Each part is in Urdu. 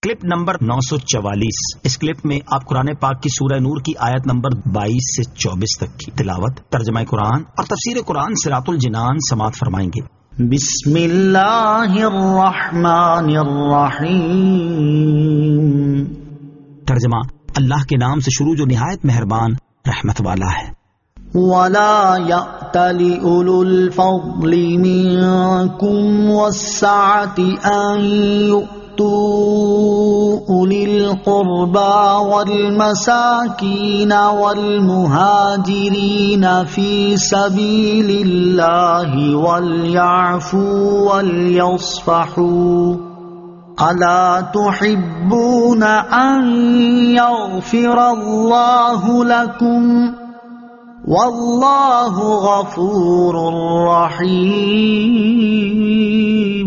Clip number 944۔ اس کلپ میں آپ قرآن پاک کی سورہ نور کی آیت نمبر 22 سے 24 تک کی تلاوت، ترجمہ قرآن اور تفسیر قرآن صراط الجنان سماعت فرمائیں گے۔ بسم اللہ الرحمن الرحیم۔ ترجمہ، اللہ کے نام سے شروع جو نہایت مہربان رحمت والا ہے۔ وَلَا يَأْتَلِ أُولُو الْفَضْلِ مِنكُمْ وَالسَّعَةِ أَن يُؤْتُوا أُولِي الْقُرْبَى وَالْمَسَاكِينَ وَالْمُهَاجِرِينَ فِي سَبِيلِ اللَّهِ وَلْيَعْفُوا وَلْيَصْفَحُوا أَلَا تُحِبُّونَ أَن يَغْفِرَ اللَّهُ لَكُمْ واللہ غفور رحیم۔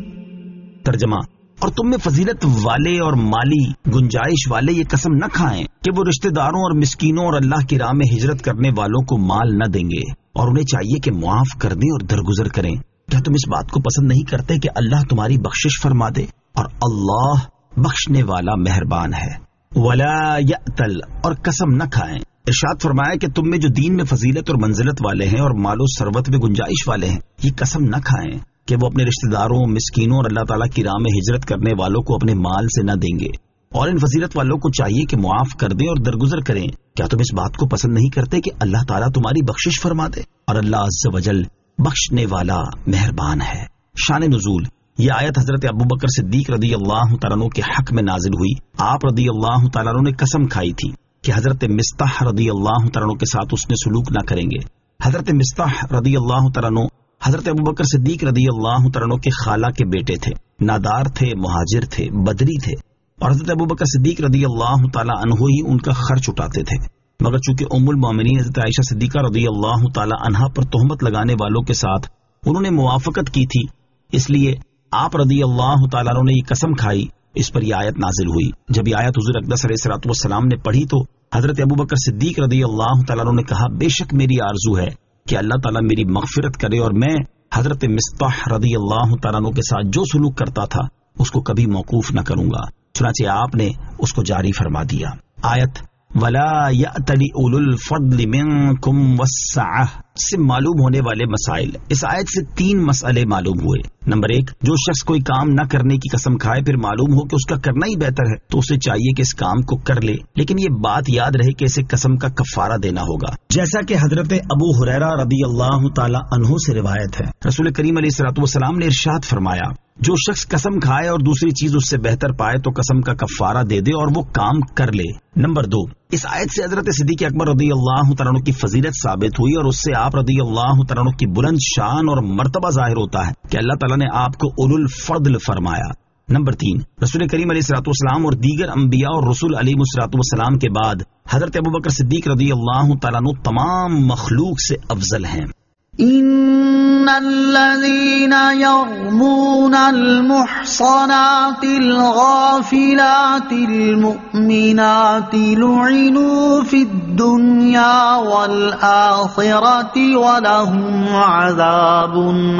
ترجمہ، اور تم میں فضیلت والے اور مالی گنجائش والے یہ قسم نہ کھائیں کہ وہ رشتہ داروں اور مسکینوں اور اللہ کی راہ میں ہجرت کرنے والوں کو مال نہ دیں گے، اور انہیں چاہیے کہ معاف کر دیں اور درگزر کریں۔ کیا تم اس بات کو پسند نہیں کرتے کہ اللہ تمہاری بخشش فرما دے؟ اور اللہ بخشنے والا مہربان ہے۔ ولا یأتل، اور قسم نہ کھائیں۔ ارشاد فرمایا کہ تم میں جو دین میں فضیلت اور منزلت والے ہیں اور مال و ثروت میں گنجائش والے ہیں، یہ قسم نہ کھائیں کہ وہ اپنے رشتہ داروں، مسکینوں اور اللہ تعالیٰ کی راہ میں ہجرت کرنے والوں کو اپنے مال سے نہ دیں گے، اور ان فضیلت والوں کو چاہیے کہ معاف کر دیں اور درگزر کریں۔ کیا تم اس بات کو پسند نہیں کرتے کہ اللہ تعالیٰ تمہاری بخشش فرما دے؟ اور اللہ عز و جل بخشنے والا مہربان ہے۔ شان نزول، یہ آیت حضرت ابوبکر صدیق رضی اللہ تعالیٰ عنہ کے حق میں نازل ہوئی۔ آپ رضی اللہ تعالیٰ عنہ نے قسم کھائی تھی کہ حضرت مصطح رضی اللہ تعالیٰ عنہ کے ساتھ اس نے سلوک نہ کریں گے۔ حضرت مصطح رضی اللہ تعالیٰ عنہ حضرت ابوبکر صدیق رضی اللہ تعالیٰ عنہ کے خالہ کے بیٹے تھے، نادار تھے، مہاجر تھے، بدری تھے، اور حضرت ابوبکر صدیق رضی اللہ تعالیٰ عنہ ہی ان کا خرچ اٹھاتے تھے۔ مگر چونکہ ام المومنین حضرت عائشہ صدیقہ رضی اللہ تعالیٰ عنہا پر تہمت لگانے والوں کے ساتھ انہوں نے موافقت کی تھی، اس لیے آپ رضی اللہ تعالیٰ عنہ نے یہ قسم کھائی۔ اس پر یہ آیت نازل ہوئی۔ جب یہ آیت حضور اقدس علیہ الصلوۃ والسلام نے پڑھی تو حضرت ابوبکر صدیق رضی اللہ تعالیٰ عنہ نے کہا، بے شک میری آرزو ہے کہ اللہ تعالیٰ میری مغفرت کرے اور میں حضرت مصطح رضی اللہ تعالیٰ عنہ کے ساتھ جو سلوک کرتا تھا اس کو کبھی موقوف نہ کروں گا۔ چنانچہ آپ نے اس کو جاری فرما دیا۔ آیت وَلَا يَأْتَلِ أُولُو الْفَضْلِ مِنكُمْ وَالسَّعَةِ سے معلوم ہونے والے مسائل۔ اس آیت سے 3 مسئلے معلوم ہوئے۔ نمبر 1، جو شخص کوئی کام نہ کرنے کی قسم کھائے پھر معلوم ہو کہ اس کا کرنا ہی بہتر ہے تو اسے چاہیے کہ اس کام کو کر لے، لیکن یہ بات یاد رہے کہ اسے قسم کا کفارہ دینا ہوگا، جیسا کہ حضرت ابو ہریرہ رضی اللہ تعالی عنہ سے روایت ہے۔ رسول کریم علیہ الصلوۃ والسلام نے ارشاد فرمایا، جو شخص قسم کھائے اور دوسری چیز اس سے بہتر پائے تو قسم کا کفارہ دے دے اور وہ کام کر لے۔ نمبر 2، اس آیت سے حضرت صدیق اکبر رضی اللہ تعالیٰ عنہ کی فضیلت ثابت ہوئی اور اس سے آپ رضی اللہ تعالیٰ عنہ کی بلند شان اور مرتبہ ظاہر ہوتا ہے کہ اللہ تعالیٰ نے آپ کو اولو الفضل فرمایا۔ نمبر 3، رسول کریم علیہ الصلوۃ والسلام اور دیگر انبیاء اور رسول علیہ الصلوۃ والسلام کے بعد حضرت ابوبکر صدیق رضی اللہ تعالیٰ عنہ تمام مخلوق سے افضل ہیں۔ ان الذين يرمون المحصنات الغافلات المؤمنات لعنوا في الدنيا والآخرة ولهم عذاب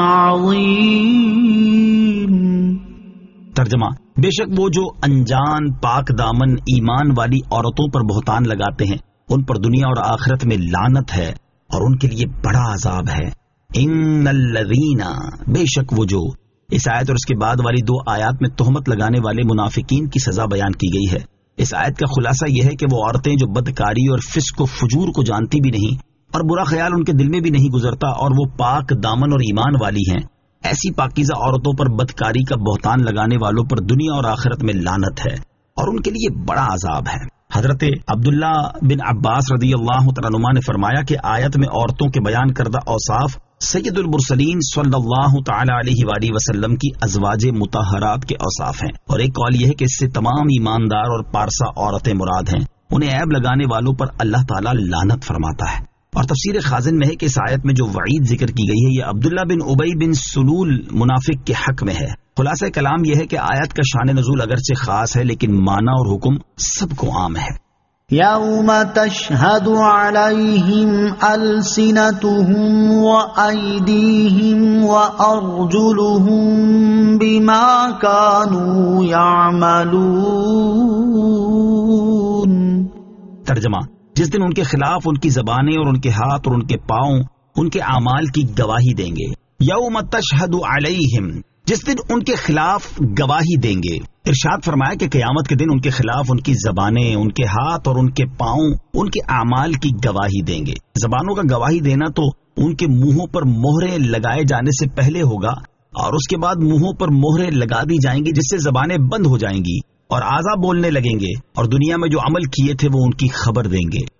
عظيم۔ ترجمہ، بے شک وہ جو انجان پاک دامن ایمان والی عورتوں پر بہتان لگاتے ہیں ان پر دنیا اور آخرت میں لعنت ہے اور ان کے لیے بڑا عذاب ہے۔ ان الذین، بے شک وہ جو، اس آیت اور اس کے بعد والی 2 آیات میں تہمت لگانے والے منافقین کی سزا بیان کی گئی ہے۔ اس آیت کا خلاصہ یہ ہے کہ وہ عورتیں جو بدکاری اور فسق و فجور کو جانتی بھی نہیں اور برا خیال ان کے دل میں بھی نہیں گزرتا اور وہ پاک دامن اور ایمان والی ہیں، ایسی پاکیزہ عورتوں پر بدکاری کا بہتان لگانے والوں پر دنیا اور آخرت میں لعنت ہے اور ان کے لیے بڑا عذاب ہے۔ حضرت عبداللہ بن عباس رضی اللہ تعالیٰ عنہ نے فرمایا کہ آیت میں عورتوں کے بیان کردہ اوصاف سید المرسلین صلی اللہ تعالی علیہ وآلہ وسلم کی ازواج مطہرات کے اوصاف ہیں، اور ایک قول یہ ہے کہ اس سے تمام ایماندار اور پارسا عورتیں مراد ہیں، انہیں عیب لگانے والوں پر اللہ تعالیٰ لعنت فرماتا ہے۔ اور تفسیر خازن میں ہے کہ اس آیت میں جو وعید ذکر کی گئی ہے یہ عبداللہ بن ابی بن سلول منافق کے حق میں ہے۔ خلاصہ کلام یہ ہے کہ آیت کا شان نزول اگرچہ خاص ہے لیکن معنی اور حکم سب کو عام ہے۔ يوم تشهد عليهم ألسنتهم وأيديهم وأرجلهم بما كانوا يعملون۔ ترجمہ، جس دن ان کے خلاف ان کی زبانیں اور ان کے ہاتھ اور ان کے پاؤں ان کے اعمال کی گواہی دیں گے۔ یوم تشہد علیہم، جس دن ان کے خلاف گواہی دیں گے۔ ارشاد فرمایا کہ قیامت کے دن ان کے خلاف ان کی زبانیں، ان کے ہاتھ اور ان کے پاؤں ان کے اعمال کی گواہی دیں گے۔ زبانوں کا گواہی دینا تو ان کے منہوں پر مہریں لگائے جانے سے پہلے ہوگا، اور اس کے بعد منہوں پر مہریں لگا دی جائیں گی جس سے زبانیں بند ہو جائیں گی اور اعضاء بولنے لگیں گے، اور دنیا میں جو عمل کیے تھے وہ ان کی خبر دیں گے۔